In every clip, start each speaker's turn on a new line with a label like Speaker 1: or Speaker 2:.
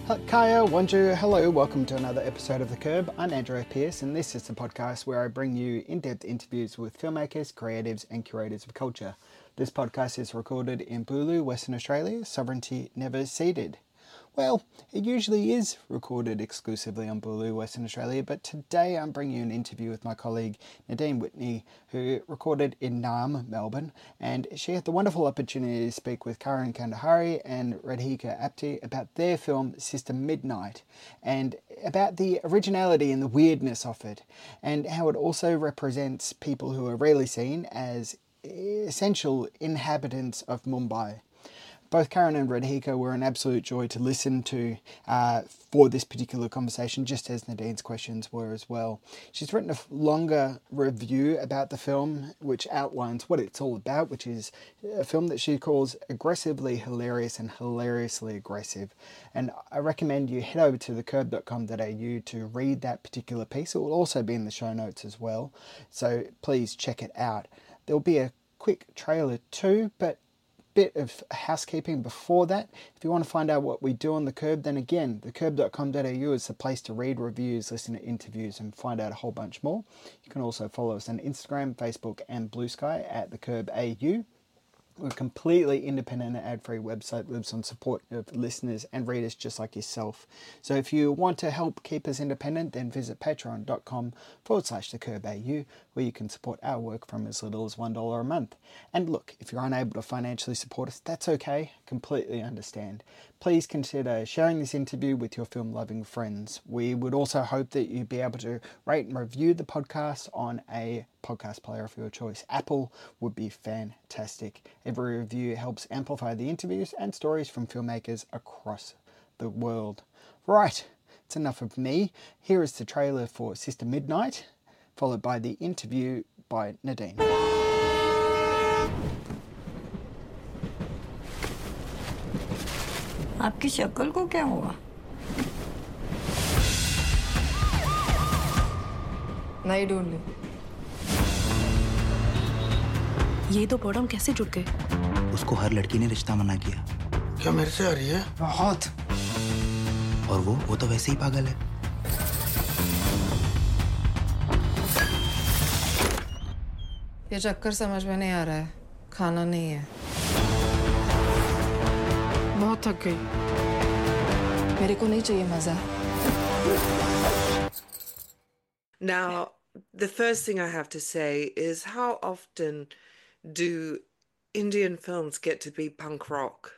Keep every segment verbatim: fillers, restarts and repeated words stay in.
Speaker 1: Kaya, Wanju, hello, welcome to another episode of The Curb. I'm Andrew F. Pearce, and this is the podcast where I bring you in-depth interviews with filmmakers, creatives and curators of culture. This podcast is recorded in Bulu, Western Australia, sovereignty never ceded. Well, it usually is recorded exclusively on Bulu, Western Australia, but today I'm bringing you an interview with my colleague Nadine Whitney, who recorded in Naarm, Melbourne, and she had the wonderful opportunity to speak with Karan Kandahari and Radhika Apte about their film Sister Midnight, and about the originality and the weirdness of it, and how it also represents people who are rarely seen as essential inhabitants of Mumbai. Both Karan and Radhika were an absolute joy to listen to uh, for this particular conversation, just as Nadine's questions were as well. She's written a longer review about the film, which outlines what it's all about, which is a film that she calls aggressively hilarious and hilariously aggressive. And I recommend you head over to the curb dot com dot a u to read that particular piece. It will also be in the show notes as well, so please check it out. There'll be a quick trailer too, but bit of housekeeping before that. If you want to find out what we do on The Curb, then again, the curb dot com dot a u is the place to read reviews, listen to interviews and find out a whole bunch more. You can also follow us on Instagram, Facebook and Blue Sky at The Curb A U. We're a completely independent and ad-free website, lives on support of listeners and readers just like yourself. So if you want to help keep us independent, then visit patreon dot com forward slash the curb A U, where you can support our work from as little as one dollar a month. And look, if you're unable to financially support us, that's okay, completely understand. Please consider sharing this interview with your film-loving friends. We would also hope that you'd be able to rate and review the podcast on a podcast player of your choice. Apple would be fantastic. Every review helps amplify the interviews and stories from filmmakers across the world. Right, it's enough of me. Here is the trailer for Sister Midnight, followed by the interview by Nadine.
Speaker 2: आपकी शक्ल को क्या हुआ?
Speaker 3: नहीं ढूंढ ली।
Speaker 4: ये तो boredom कैसे जुट गए?
Speaker 5: उसको हर लड़की ने रिश्ता मना किया।
Speaker 6: क्या मेरे से आ रही है?
Speaker 5: बहुत। और वो वो तो वैसे ही पागल है।
Speaker 3: ये चक्कर समझ में नहीं आ रहा है। खाना नहीं है। बहुत थक गई। मेरे को नहीं चाहिए मजा।
Speaker 7: Now, the first thing I have to say is, how often do Indian films get to be punk rock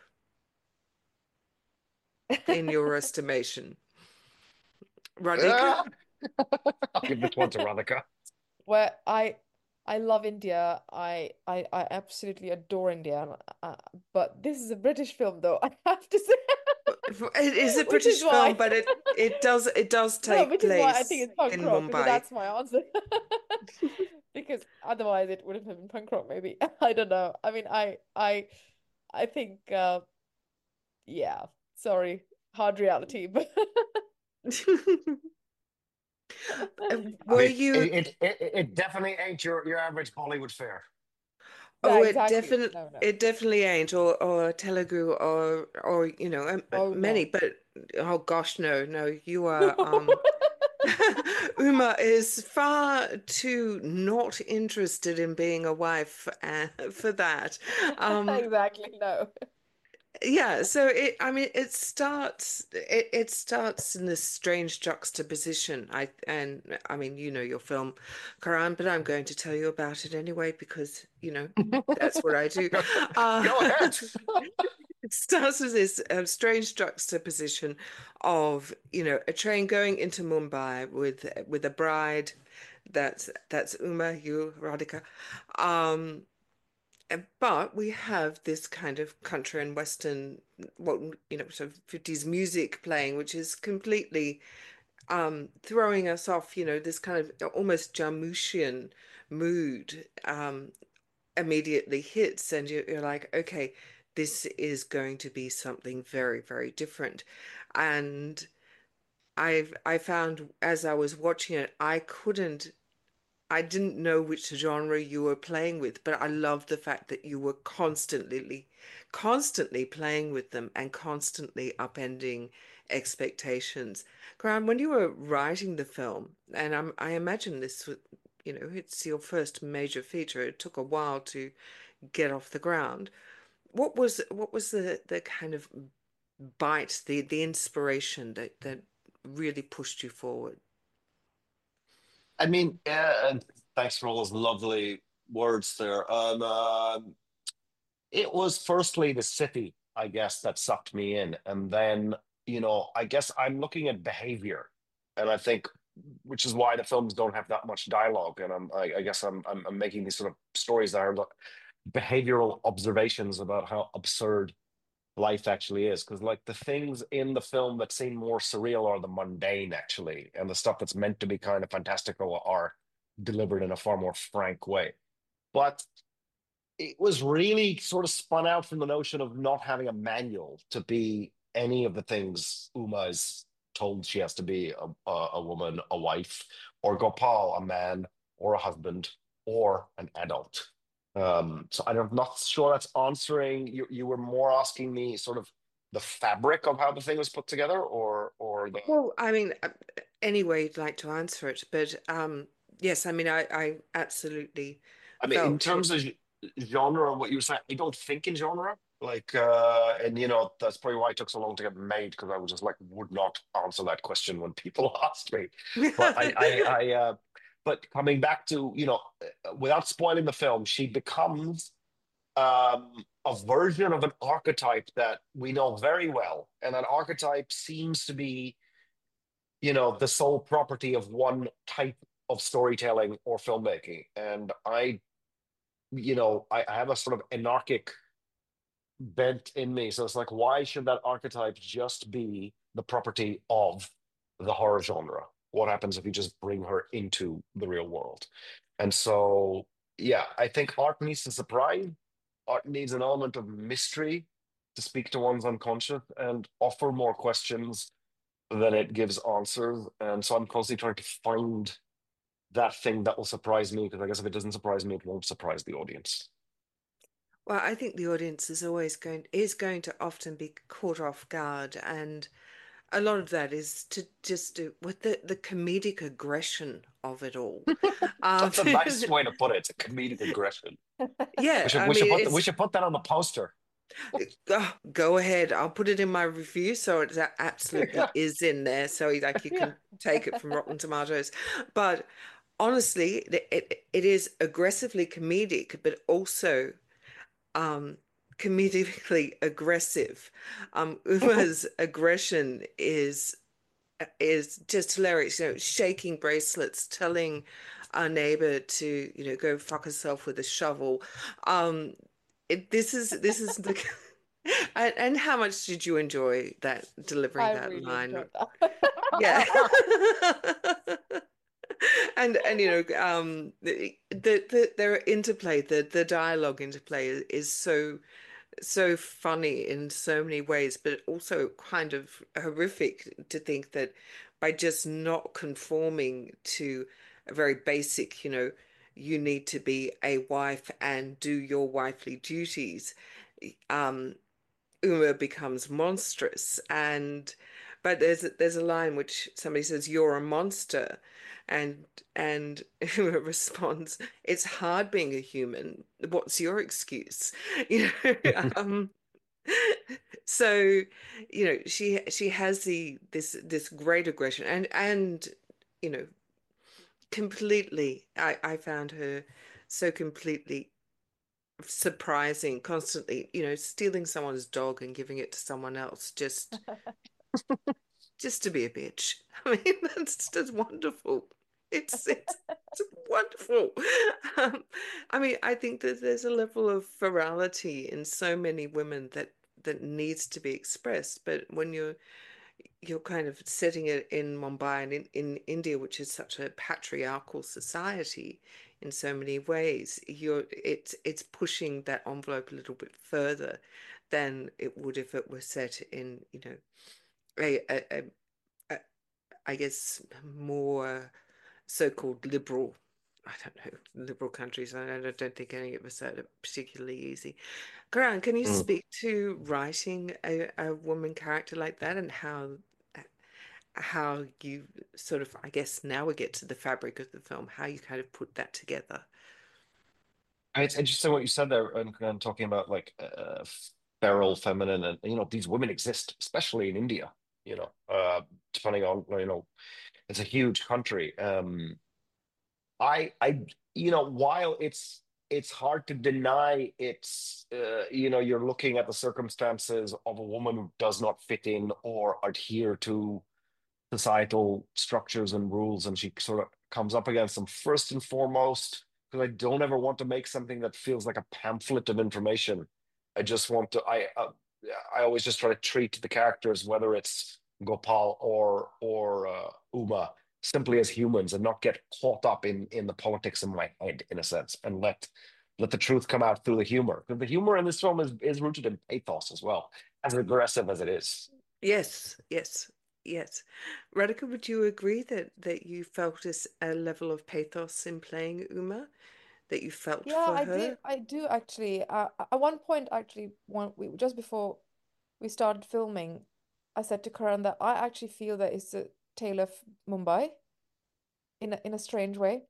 Speaker 7: in your estimation? Radhika?
Speaker 6: I'll give this one to Radhika.
Speaker 8: Where I I love India. I I, I absolutely adore India. Uh, but this is a British film, though, I have to say.
Speaker 7: It is a
Speaker 8: Which
Speaker 7: British
Speaker 8: is why-
Speaker 7: film, but it it does it does
Speaker 8: No,
Speaker 7: take
Speaker 8: which is
Speaker 7: place
Speaker 8: why I think it's punk
Speaker 7: in
Speaker 8: rock, because
Speaker 7: Mumbai.
Speaker 8: that's my answer. Because otherwise it would have been punk rock, maybe. I don't know. I mean, I I I think uh yeah, sorry, hard reality, but
Speaker 7: Were
Speaker 6: I mean,
Speaker 7: you?
Speaker 6: It, it, it, it definitely ain't your, your average Bollywood fare.
Speaker 7: Oh,
Speaker 8: Yeah,
Speaker 7: it
Speaker 8: exactly.
Speaker 7: definitely
Speaker 8: No, no.
Speaker 7: it definitely ain't, or or Telugu, or or you know, um,
Speaker 8: Oh,
Speaker 7: many.
Speaker 8: no.
Speaker 7: But oh gosh, no, no, you are. Um, Uma is far too not interested in being a wife uh, for that. Um,
Speaker 8: Exactly, no.
Speaker 7: yeah, so it, I mean, it starts, it, it starts in this strange juxtaposition. I, and I mean, you know your film, Karan, but I'm going to tell you about it anyway because, you know, that's what I do. Uh,
Speaker 6: Go ahead.
Speaker 7: It starts with this um, strange juxtaposition of, you know, a train going into Mumbai with with a bride. That's that's Uma, you, Radhika. Um, and- but we have this kind of country and Western, what you know, sort of fifties music playing, which is completely um, throwing us off. You know, this kind of almost Jarmuchian mood um, immediately hits, and you're, you're like, okay, this is going to be something very, very different. And I've I found as I was watching it, I couldn't I didn't know which genre you were playing with, but I love the fact that you were constantly, constantly playing with them and constantly upending expectations. Graham, when you were writing the film, and I'm, I imagine this, was- you know, it's your first major feature. It took a while to get off the ground. What was what was the the kind of bite, the the inspiration that that really pushed you forward?
Speaker 6: I mean, uh, and thanks for all those lovely words there. Um, um, it was firstly the city, I guess, that sucked me in, and then you know, I guess I'm looking at behavior, and I think, which is why the films don't have that much dialogue, and I'm, I, I guess, I'm, I'm, I'm making these sort of stories that are lo- behavioral observations about how absurd life actually is. Because like the things in the film that seem more surreal are the mundane, actually, and the stuff that's meant to be kind of fantastical are delivered in a far more frank way. But it was really sort of spun out from the notion of not having a manual to be any of the things Uma is told she has to be: a, a, a woman, a wife, or Gopal, a man, or a husband, or an adult. Um, so I'm not sure that's answering. You, you were more asking me sort of the fabric of how the thing was put together, or or the.
Speaker 7: Well, I mean, uh, any way you'd like to answer it, but um, yes, I mean, I, I absolutely
Speaker 6: I mean, in
Speaker 7: felt
Speaker 6: terms of g- genre, what you were saying, I don't think in genre. Like, uh, and you know, that's probably why it took so long to get made, because I was just like, would not answer that question when people asked me. But I, I,
Speaker 7: it.
Speaker 6: I, uh, but coming back to, you know, uh, without spoiling the film, she becomes um, a version of an archetype that we know very well. And that archetype seems to be, you know, the sole property of one type of storytelling or filmmaking. And I you know, I, I have a sort of anarchic bent in me. So it's like, why should that archetype just be the property of the horror genre? What happens if you just bring her into the real world? And so, yeah, I think art needs to surprise. Art needs an element of mystery to speak to one's unconscious and offer more questions than it gives answers. And so I'm constantly trying to find that thing that will surprise me, because I guess if it doesn't surprise me, it won't surprise the audience.
Speaker 7: Well, I think the audience is always going is going to often be caught off guard, and a lot of that is to just do with the the comedic aggression of it all. Um,
Speaker 6: That's a nice way to put it. It's a comedic aggression. We
Speaker 7: yeah,
Speaker 6: should
Speaker 7: I
Speaker 6: we should
Speaker 7: mean,
Speaker 6: put we
Speaker 7: it's
Speaker 6: should put that on the poster.
Speaker 7: oh, go ahead. I'll put it in my review, so it absolutely is in there, so like you can take it from Rotten Tomatoes. But honestly, it it, it is aggressively comedic, but also um comedically aggressive. Um Uma's aggression is is just hilarious, you know, shaking bracelets, telling our neighbor to, you know, go fuck herself with a shovel. Um it, this is this is the and, and how much did you enjoy that delivering
Speaker 8: I
Speaker 7: that
Speaker 8: really
Speaker 7: line?
Speaker 8: enjoyed that.
Speaker 7: Yeah. And and you know um the, the the their interplay, the the dialogue interplay is, is so so funny in so many ways, but also kind of horrific to think that by just not conforming to a very basic, you know, you need to be a wife and do your wifely duties, um, Uma becomes monstrous. And but there's there's a line which somebody says, "You're a monster," and and Uma responds, "It's hard being a human. What's your excuse?" You know, um, so you know she she has the this this great aggression and and you know completely. I I found her so completely surprising, constantly, you know, stealing someone's dog and giving it to someone else just just to be a bitch. I mean, that's just wonderful. It's it's, it's wonderful. Um, I mean, I think that there's a level of virality in so many women that that needs to be expressed. But when you're you're kind of setting it in Mumbai and in, in India, which is such a patriarchal society in so many ways, you're it's it's pushing that envelope a little bit further than it would if it were set in, you know, a, a, a, a I guess more so-called liberal. I don't know, liberal countries. I don't, I don't think any of us are particularly easy. Karan, can you
Speaker 6: Mm.
Speaker 7: speak to writing a, a woman character like that and how how you sort of, I guess now we get to the fabric of the film, how you kind of put that together.
Speaker 6: It's interesting what you said there, and, and talking about like uh, feral, feminine, and you know these women exist, especially in India. You know, uh, depending on you know, it's a huge country. Um, I, I, you know, while it's it's hard to deny it's, uh, you know, you're looking at the circumstances of a woman who does not fit in or adhere to societal structures and rules, and she sort of comes up against them first and foremost. Because I don't ever want to make something that feels like a pamphlet of information. I just want to. I uh, I always just try to treat the characters, whether it's Gopal or or uh, Uma, simply as humans, and not get caught up in in the politics in my head, in a sense, and let let the truth come out through the humor. Because the humor in this film is is rooted in pathos as well, as aggressive as it is.
Speaker 7: Yes, yes, yes. Radhika, would you agree that that you felt this a level of pathos in playing Uma, that you felt
Speaker 8: Yeah,
Speaker 7: for
Speaker 8: I
Speaker 7: her?
Speaker 8: did. I do actually. Uh, at one point, actually, one we just before we started filming, I said to Karan that I actually feel that it's a tale of Mumbai in a, in a strange way,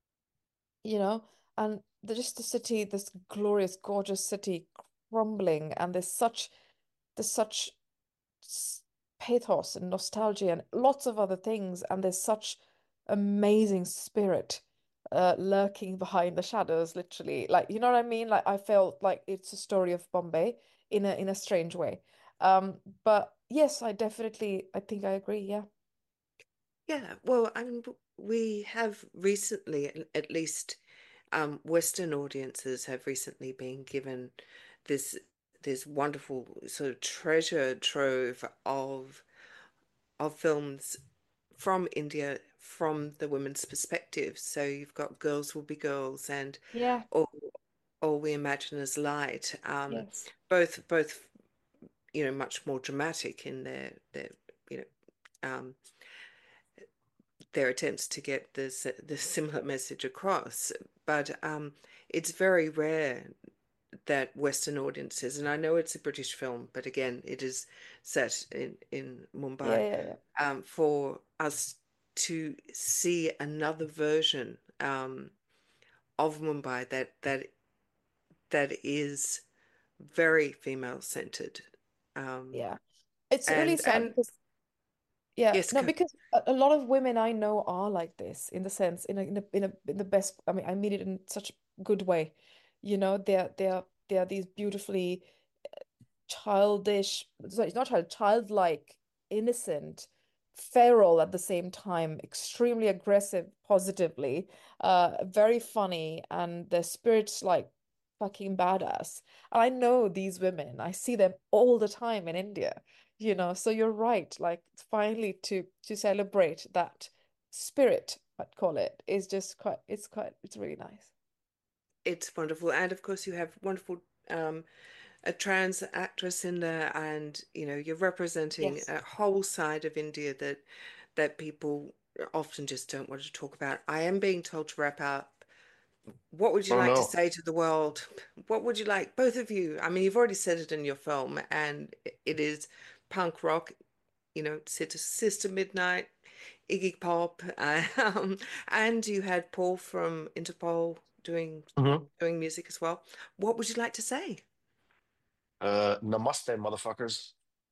Speaker 8: you know, and the, just the city, this glorious, gorgeous city crumbling, and there's such there's such s- pathos and nostalgia and lots of other things, and there's such amazing spirit uh lurking behind the shadows, literally. Like, you know what I mean? Like, I felt like it's a story of Bombay in a in a strange way. Um, but yes, I definitely I think I agree, yeah.
Speaker 7: Yeah, well, I mean, w- we have recently, at at least um, Western audiences have recently been given this this wonderful sort of treasure trove of of films from India from the women's perspective. So you've got Girls Will Be Girls and
Speaker 8: Yeah,
Speaker 7: All, All We Imagine Is Light, um,
Speaker 8: yes.
Speaker 7: both both you know much more dramatic in their their you know um, their attempts to get this the similar message across. But um, it's very rare that Western audiences, and I know it's a British film, but again, it is set in in
Speaker 8: Yeah,
Speaker 7: Mumbai,
Speaker 8: yeah, yeah.
Speaker 7: um, for us to see another version um, of Mumbai that that that is very female centered, um,
Speaker 8: Yeah. It's really
Speaker 7: and
Speaker 8: sad
Speaker 7: and
Speaker 8: because yeah,
Speaker 7: yes,
Speaker 8: no,
Speaker 7: co-
Speaker 8: because a, a lot of women I know are like this in the sense, in a, in a in a in the best. I mean, I mean it in such a good way. You know, they're they're they're these beautifully childish, sorry, it's not child, childlike, innocent, feral at the same time, extremely aggressive positively, uh, very funny, and their spirit's like fucking badass. And I know these women, I see them all the time in India, you know, so you're right, like finally to to celebrate that spirit, I'd call it, is just quite, it's quite, it's really nice.
Speaker 7: it's wonderful, and of course you have wonderful um, a trans actress in there, and you know you're representing
Speaker 8: Yes.
Speaker 7: a whole side of India that that people often just don't want to talk about. I am being told to wrap up. What would you
Speaker 6: Oh
Speaker 7: like to
Speaker 6: no.
Speaker 7: say to the world? What would you like, both of you? I mean, you've already said it in your film, and it is punk rock, you know, Sister, Sister Midnight, Iggy Pop, um, and you had Paul from Interpol doing
Speaker 6: Mhm.
Speaker 7: doing music as well. What would you like to say?
Speaker 6: Uh, namaste, motherfuckers.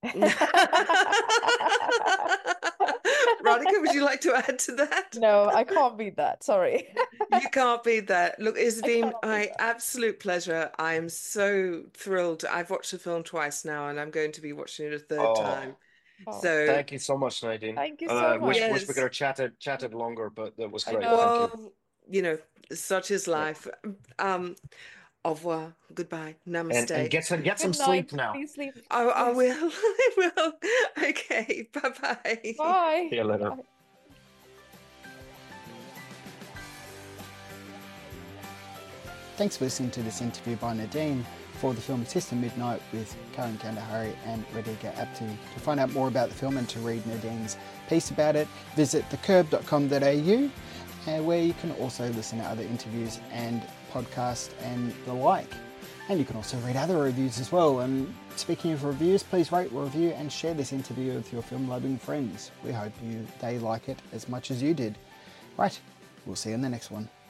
Speaker 7: Radhika, would you like to add to that?
Speaker 8: No, I can't beat that. Sorry.
Speaker 7: You can't beat that. Look, it's
Speaker 8: I
Speaker 7: been
Speaker 8: cannot beat
Speaker 7: my absolute pleasure. I am so thrilled. I've watched the film twice now, and I'm going to be watching it a third
Speaker 6: Oh,
Speaker 7: time.
Speaker 8: that. Oh,
Speaker 7: So,
Speaker 6: thank you so much, Nadine.
Speaker 8: thank you so
Speaker 6: Uh, wish
Speaker 8: much.
Speaker 6: wish we could
Speaker 7: yes.
Speaker 6: have chatted chatted longer, but that was
Speaker 8: I
Speaker 6: great. Thank you.
Speaker 8: know.
Speaker 7: Well, you know, such is
Speaker 8: Yeah.
Speaker 7: life. Um, au revoir, goodbye,
Speaker 6: And and
Speaker 7: namaste.
Speaker 6: get some get some
Speaker 8: Good night.
Speaker 6: sleep now.
Speaker 8: Please sleep.
Speaker 7: I, I
Speaker 8: Yes.
Speaker 7: will. I will. Okay, bye-bye.
Speaker 8: Bye.
Speaker 6: See you later.
Speaker 8: Bye.
Speaker 1: Thanks for listening to this interview by Nadine for the film Sister Midnight with Karan Kandahari and Radhika Apte. To find out more about the film and to read Nadine's piece about it, visit the curb dot com dot a u, uh, where you can also listen to other interviews and podcasts and the like. And you can also read other reviews as well. And speaking of reviews, please rate, review and share this interview with your film-loving friends. We hope you they like it as much as you did. Right, we'll see you in the next one.